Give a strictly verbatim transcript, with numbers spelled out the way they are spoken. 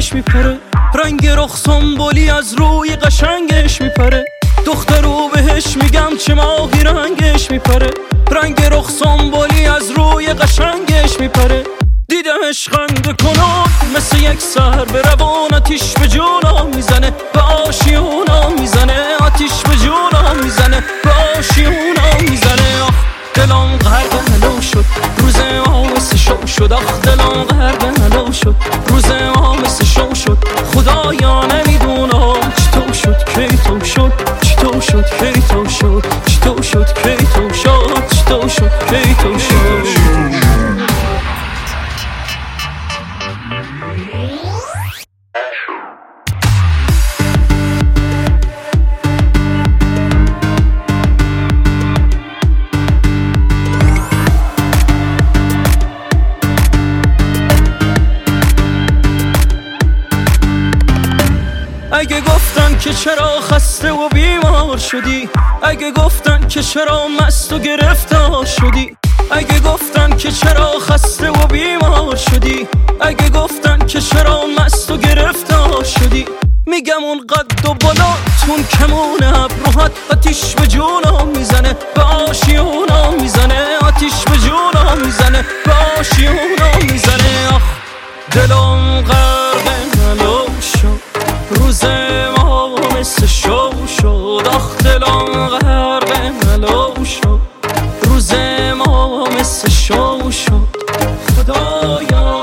قشنگش میپره، رنگ رخ سنبولی از روی قشنگش میپره، دخترو بهش میگم چه ماهی رنگش میپره، رنگ رخ سنبولی از روی قشنگش میپره. دیدمش خنده کنم مثل یک سر به روان، آتیش به جونم میزنه، به آشیونم میزنه، آتیش به جونم میزنه، به آشیونم میزنه. آخ دلم غرق هلو شد، روز ما مثل شو شد، آخ دلم غرق هلو شد، روز ما مثل شو شد. خدایا نمیدونم چطور شد کی تو شد، چطور شد کی تو شد، چطور شد کی تو شد، چطور شد کی تو شد. اگه گفتن که چرا خسته و بیمار شدی، اگه گفتن که چرا مست و گرفتار شدی، اگه گفتن که چرا خسته و بیمار شدی، اگه گفتن که چرا مست و گرفتار شدی، میگم اون قد و بالاتون کمون ابروهات آتیش به جونم میزنه، به آشیونم میزنه، آتیش به جونم میزنه، به آشیونم میزنه. آخ دلم غرق هلو شد، روز ما مثل شو شد، آخ دلم غرق هلو شد، روز ما مثل شو شد. خدایا